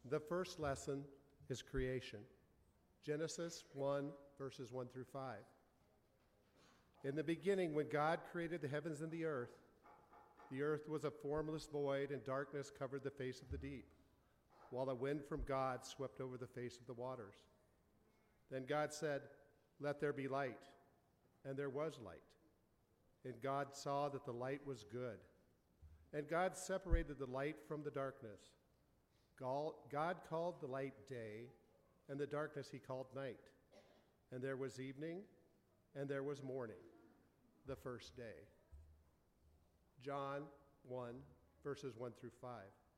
The first lesson is creation. Genesis 1, verses 1 through 5. In the beginning, when God created the heavens and the earth was a formless void, and darkness covered the face of the deep, while a wind from God swept over the face of the waters. Then God said, "Let there be light," and there was light. And God saw that the light was good. And God separated the light from the darkness. God called the light day, and the darkness he called night. And there was evening, and there was morning, the first day. John 1, verses 1 through 5.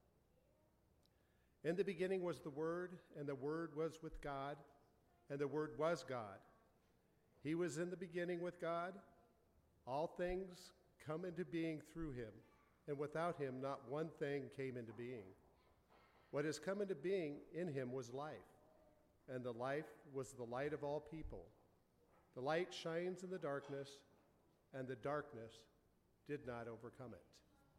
In the beginning was the Word, and the Word was with God, and the Word was God. He was in the beginning with God. All things come into being through him, and without him not one thing came into being. What has come into being in him was life, and the life was the light of all people. The light shines in the darkness, and the darkness did not overcome it.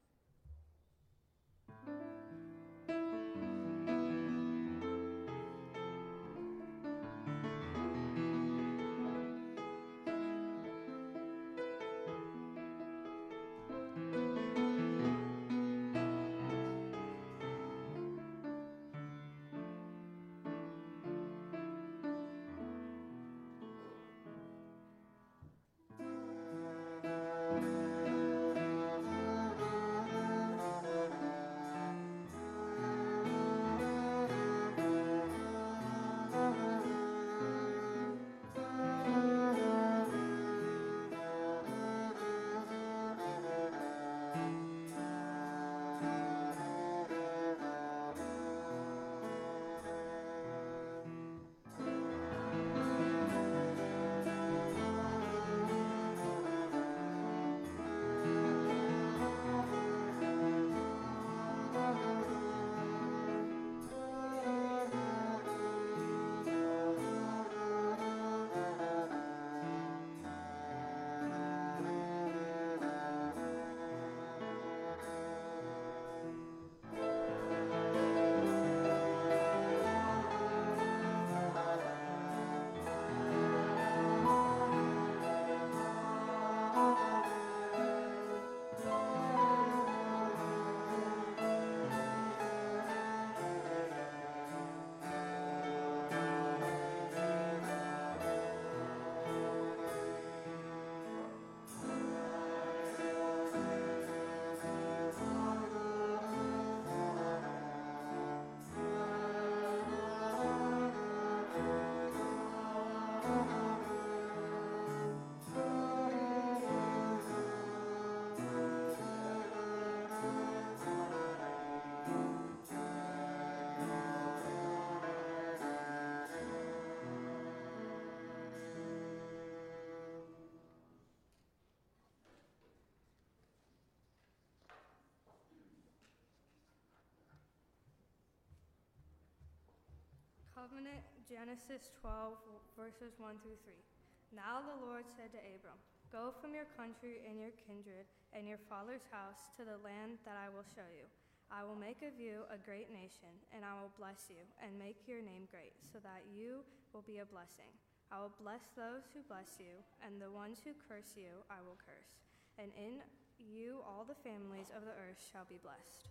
Covenant, Genesis 12, verses 1 through 3. Now the Lord said to Abram, "Go from your country and your kindred and your father's house to the land that I will show you. I will make of you a great nation, and I will bless you and make your name great, so that you will be a blessing. I will bless those who bless you, and the ones who curse you I will curse. And in you all the families of the earth shall be blessed."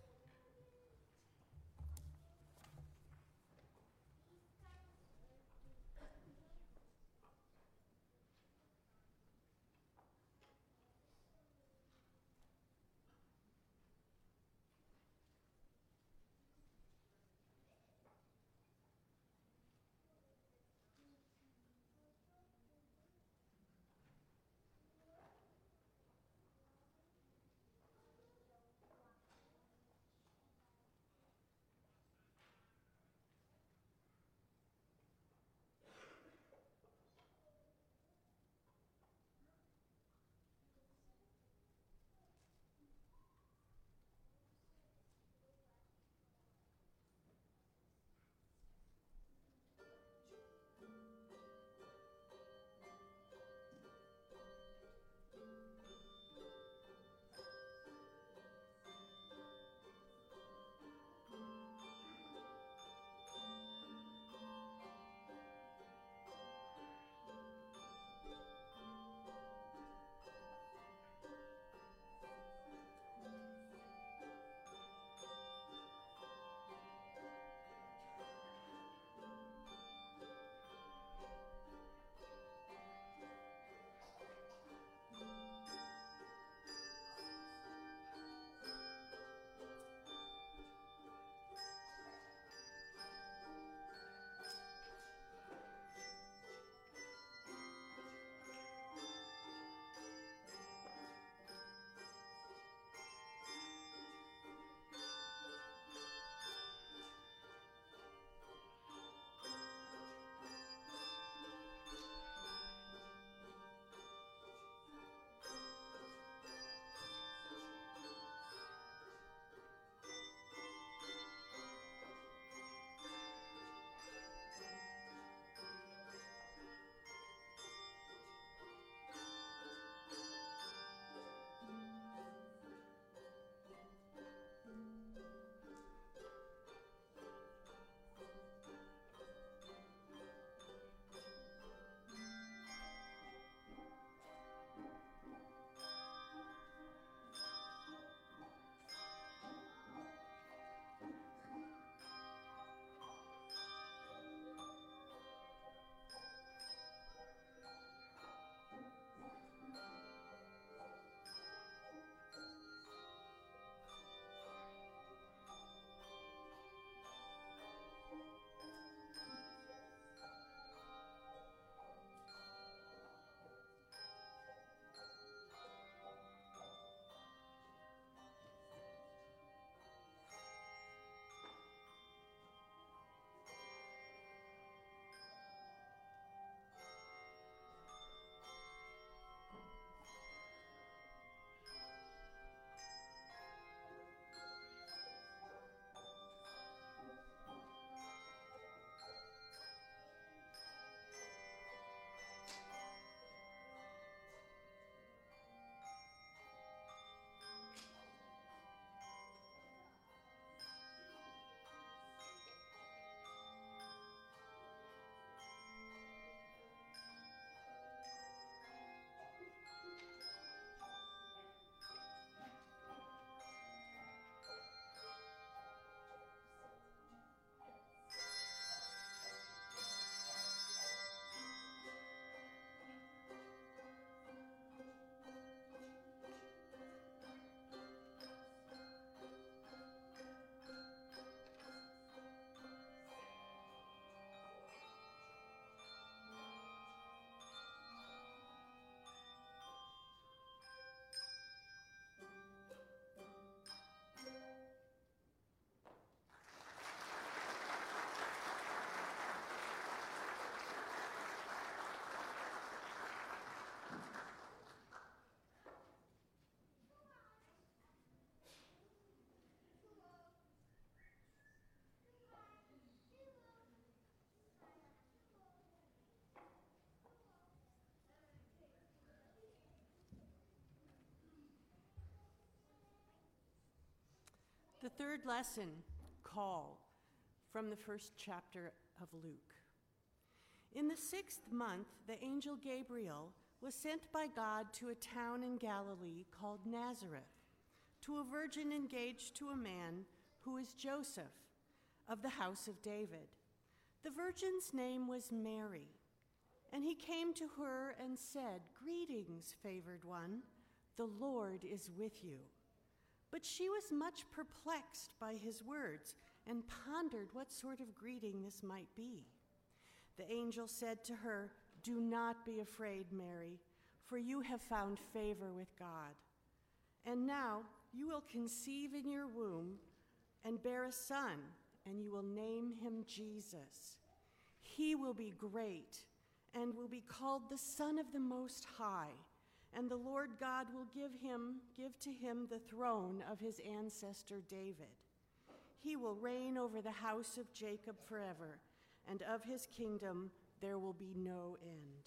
The third lesson, Call, from the first chapter of Luke. In the 6th month, the angel Gabriel was sent by God to a town in Galilee called Nazareth, to a virgin engaged to a man who is Joseph, of the house of David. The virgin's name was Mary, and he came to her and said, "Greetings, favored one, the Lord is with you." But she was much perplexed by his words and pondered what sort of greeting this might be. The angel said to her, "Do not be afraid, Mary, for you have found favor with God. And now you will conceive in your womb and bear a son, and you will name him Jesus. He will be great and will be called the Son of the Most High, and the Lord God will give to him the throne of his ancestor David. He will reign over the house of Jacob forever, and of his kingdom there will be no end."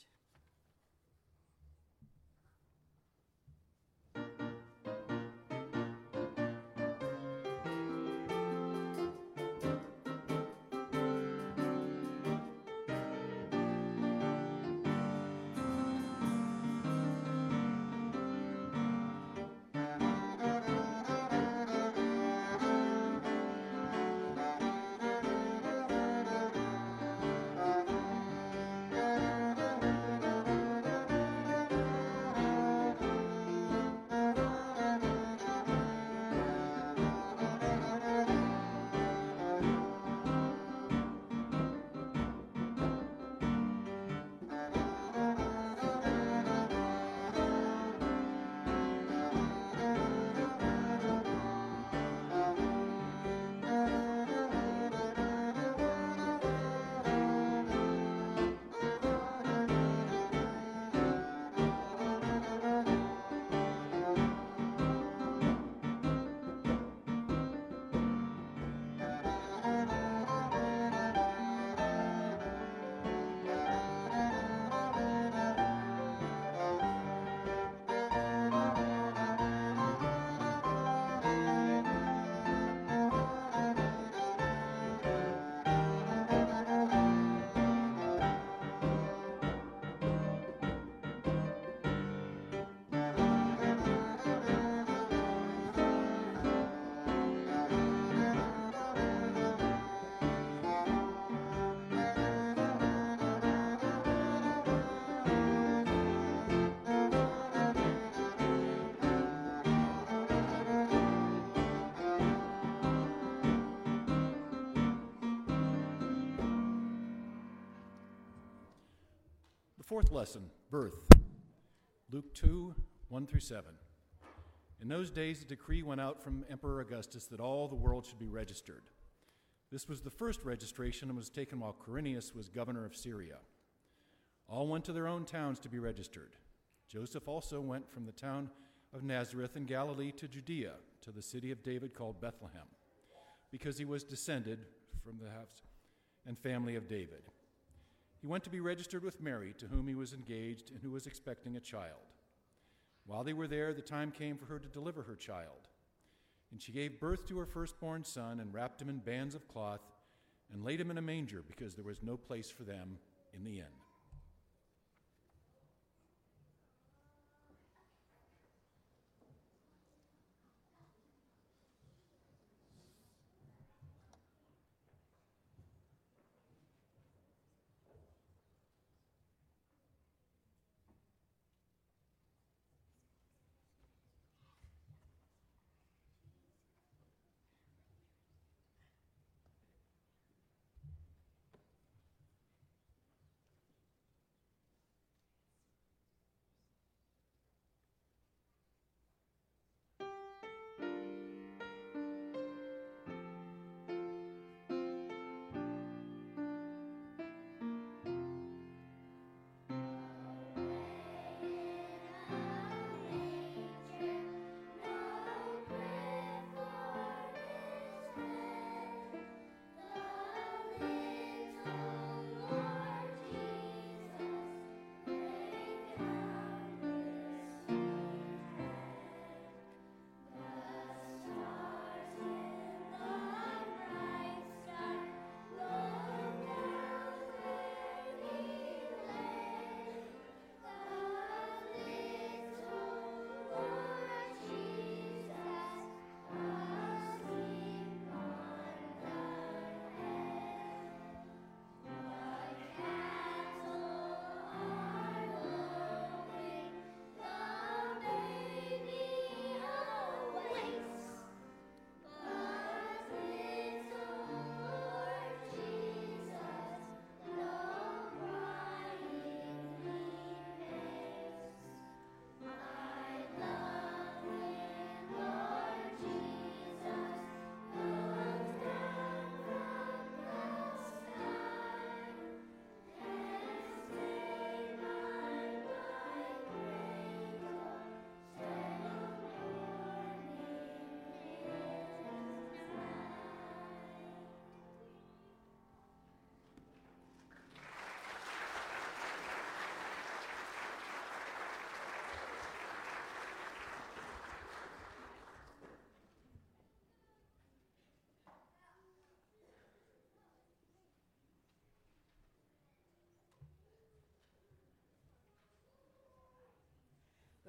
Fourth lesson, birth. Luke 2, 1-7. In those days, a decree went out from Emperor Augustus that all the world should be registered. This was the first registration and was taken while Quirinius was governor of Syria. All went to their own towns to be registered. Joseph also went from the town of Nazareth in Galilee to Judea, to the city of David called Bethlehem, because he was descended from the house and family of David. He went to be registered with Mary, to whom he was engaged and who was expecting a child. While they were there, the time came for her to deliver her child. And she gave birth to her firstborn son and wrapped him in bands of cloth and laid him in a manger because there was no place for them in the inn.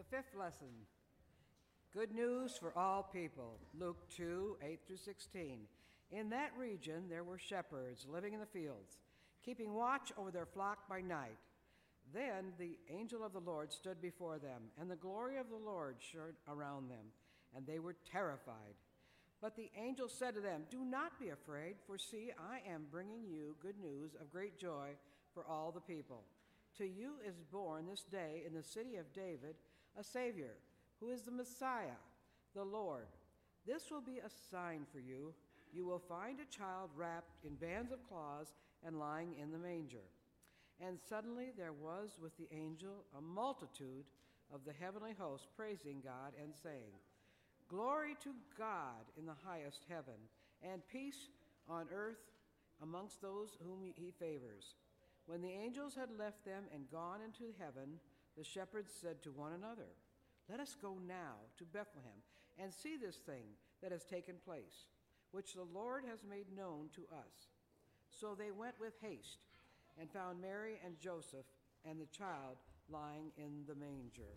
fifth lesson, good news for all people. Luke 2, 8 through 16. In that region there were shepherds living in the fields, keeping watch over their flock by night. Then the angel of the Lord stood before them, and the glory of the Lord shone around them, and they were terrified. But the angel said to them, "Do not be afraid, for see, I am bringing you good news of great joy for all the people. To you is born this day in the city of David a Savior, who is the Messiah, the Lord. This will be a sign for you. You will find a child wrapped in bands of cloths and lying in the manger." And suddenly there was with the angel a multitude of the heavenly host praising God and saying, "Glory to God in the highest heaven, and peace on earth amongst those whom he favors." When the angels had left them and gone into heaven, the shepherds said to one another, "Let us go now to Bethlehem and see this thing that has taken place, which the Lord has made known to us." So they went with haste and found Mary and Joseph and the child lying in the manger.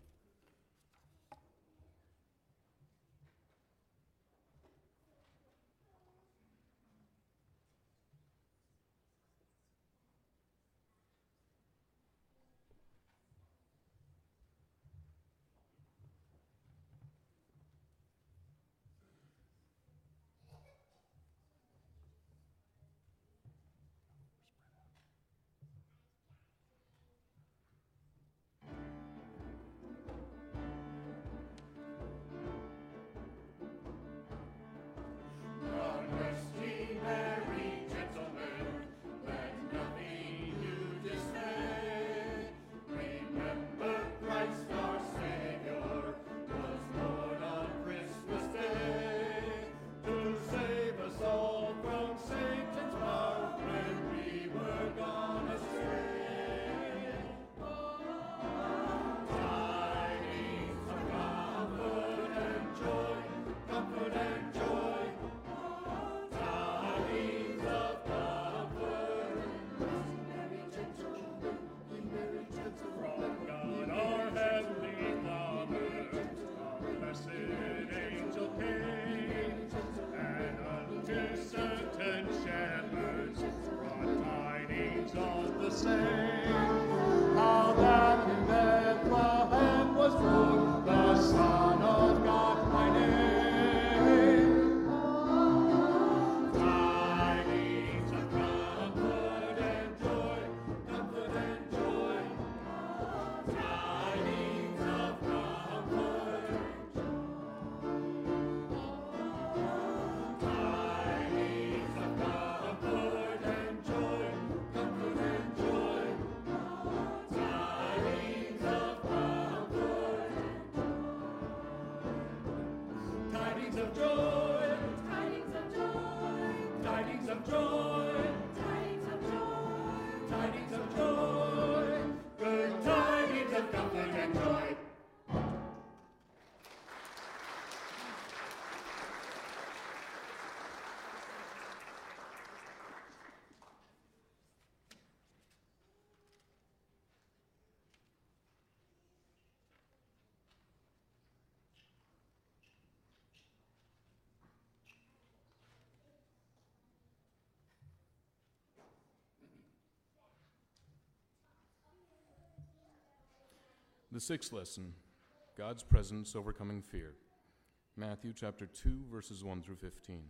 The sixth lesson, God's presence overcoming fear. Matthew chapter 2, verses 1 through 15.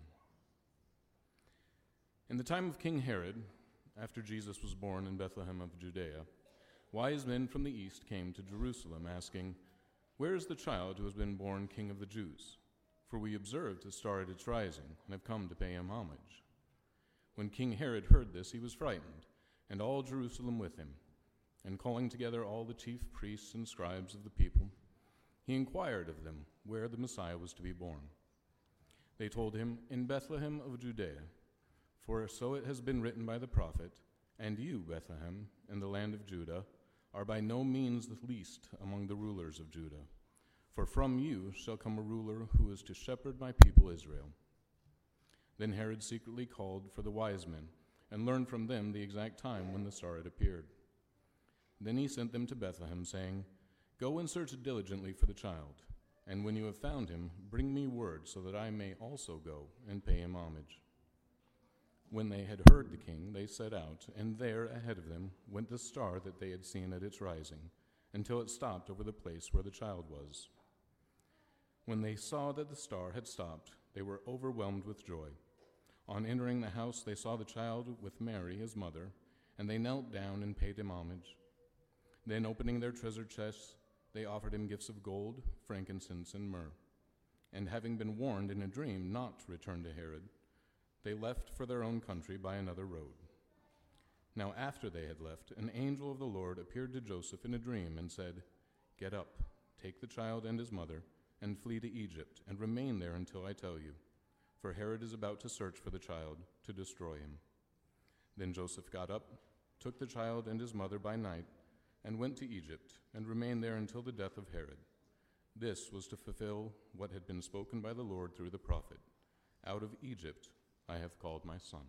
In the time of King Herod, after Jesus was born in Bethlehem of Judea, wise men from the east came to Jerusalem, asking, "Where is the child who has been born King of the Jews? For we observed his star at its rising, and have come to pay him homage." When King Herod heard this, he was frightened, and all Jerusalem with him. And calling together all the chief priests and scribes of the people, he inquired of them where the Messiah was to be born. They told him, "In Bethlehem of Judea, for so it has been written by the prophet, 'And you, Bethlehem, in the land of Judah, are by no means the least among the rulers of Judah. For from you shall come a ruler who is to shepherd my people Israel.' Then Herod secretly called for the wise men and learned from them the exact time when the star had appeared. Then he sent them to Bethlehem, saying, Go and search diligently for the child, and when you have found him, bring me word so that I may also go and pay him homage." When they had heard the king, they set out, and there ahead of them went the star that they had seen at its rising, until it stopped over the place where the child was. When they saw that the star had stopped, they were overwhelmed with joy. On entering the house, they saw the child with Mary, his mother, and they knelt down and paid him homage. Then, opening their treasure chests, they offered him gifts of gold, frankincense, and myrrh. And having been warned in a dream not to return to Herod, they left for their own country by another road. Now after they had left, an angel of the Lord appeared to Joseph in a dream and said, "Get up, take the child and his mother, and flee to Egypt, and remain there until I tell you, for Herod is about to search for the child to destroy him." Then Joseph got up, took the child and his mother by night, and went to Egypt, and remained there until the death of Herod. This was to fulfill what had been spoken by the Lord through the prophet, "Out of Egypt I have called my son."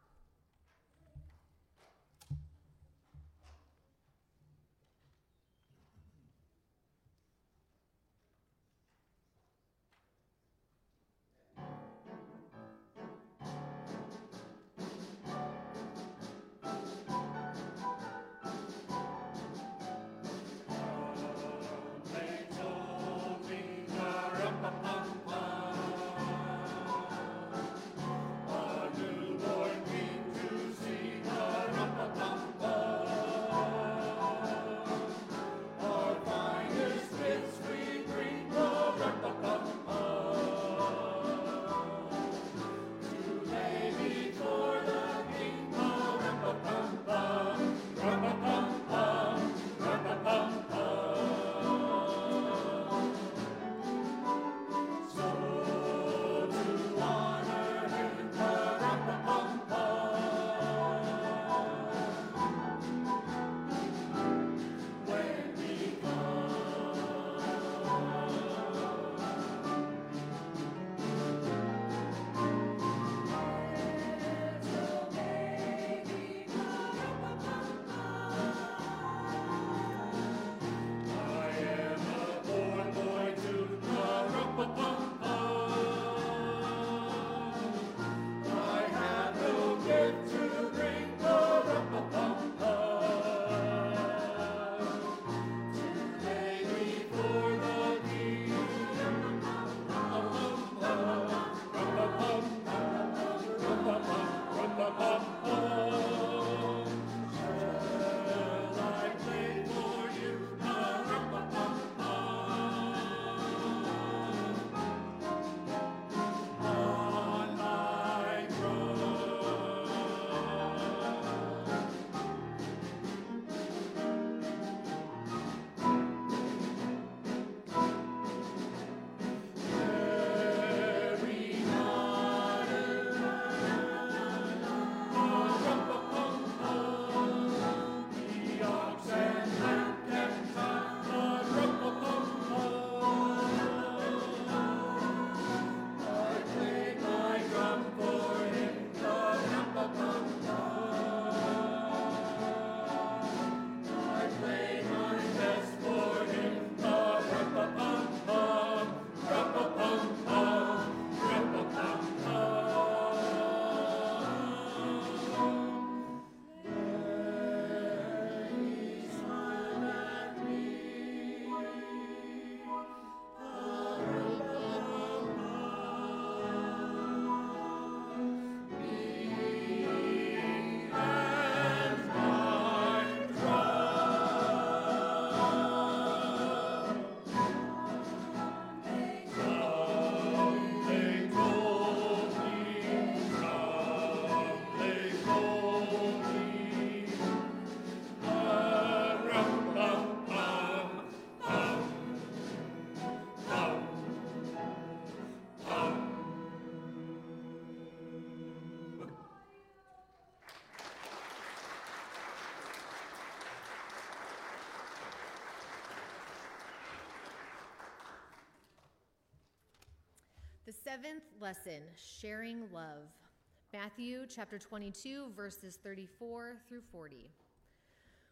The seventh lesson, sharing love. Matthew chapter 22, verses 34 through 40.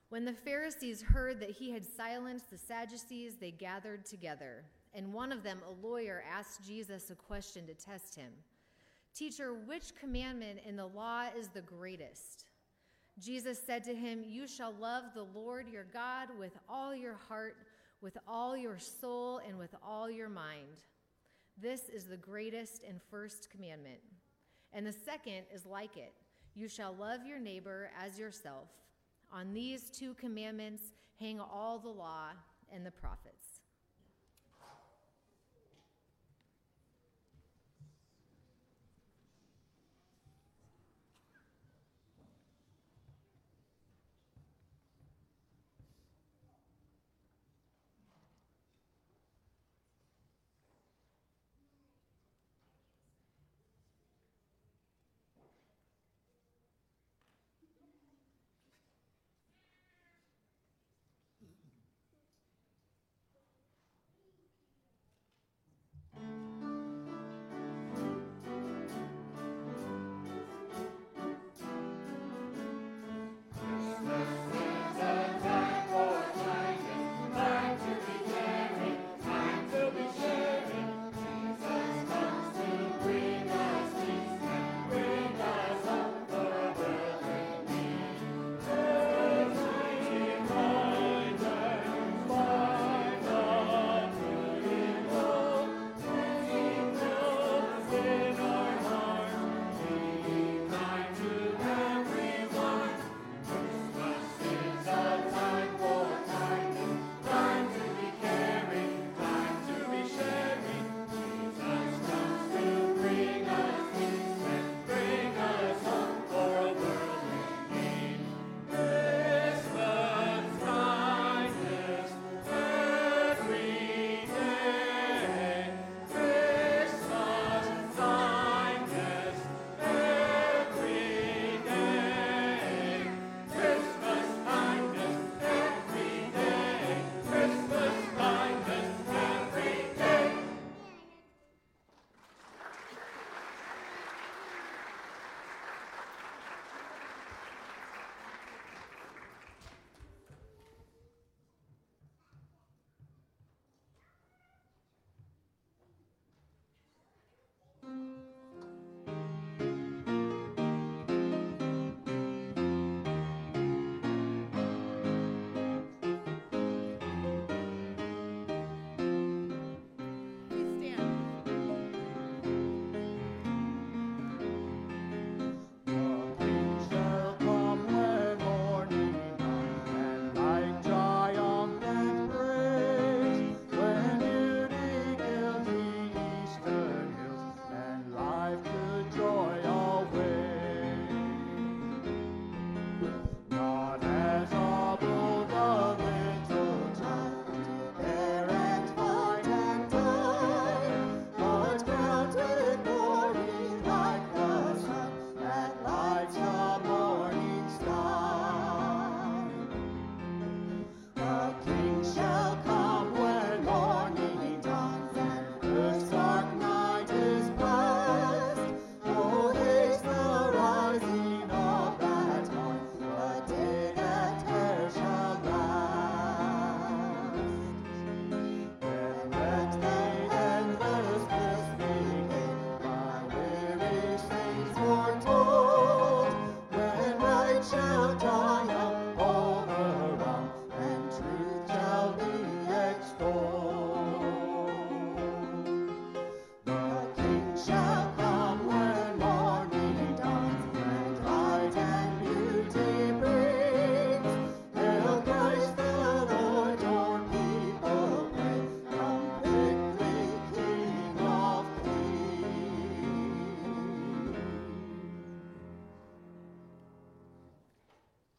When the Pharisees heard that he had silenced the Sadducees, they gathered together. And one of them, a lawyer, asked Jesus a question to test him. "Teacher, which commandment in the law is the greatest?" Jesus said to him, "You shall love the Lord your God with all your heart, with all your soul, and with all your mind. This is the greatest and first commandment. And the second is like it. You shall love your neighbor as yourself. On these two commandments hang all the law and the prophets."